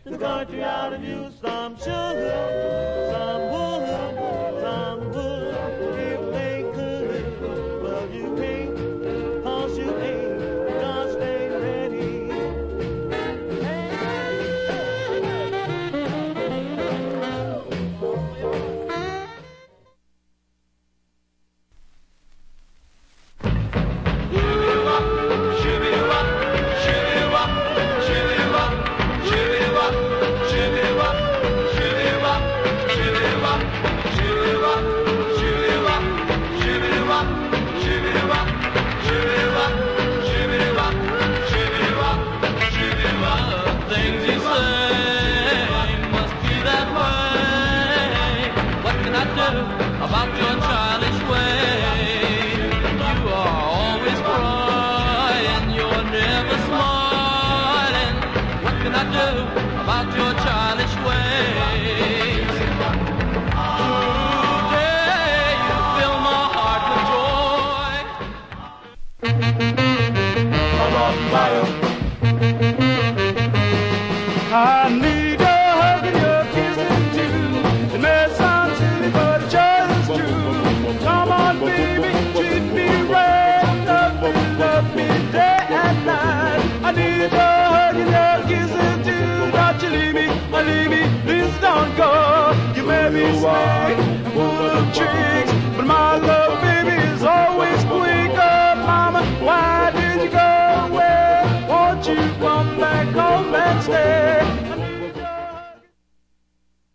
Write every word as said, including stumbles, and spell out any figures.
the country out of you some sugar, some wood, some wood. If they could, but you can't, cause you ain't God stay ready. About your childish way, you are always crying, you're never smiling. What can I do about your childish ways? Today you fill my heart with joy. Come on, fire. I need a hug and your kissing too. It may sound silly, but it's just true. Come on, baby, treat me right. Love me, love me day and night. I need a hug and your kissing too. Don't you leave me, or leave me, please don't go. You may be sweet.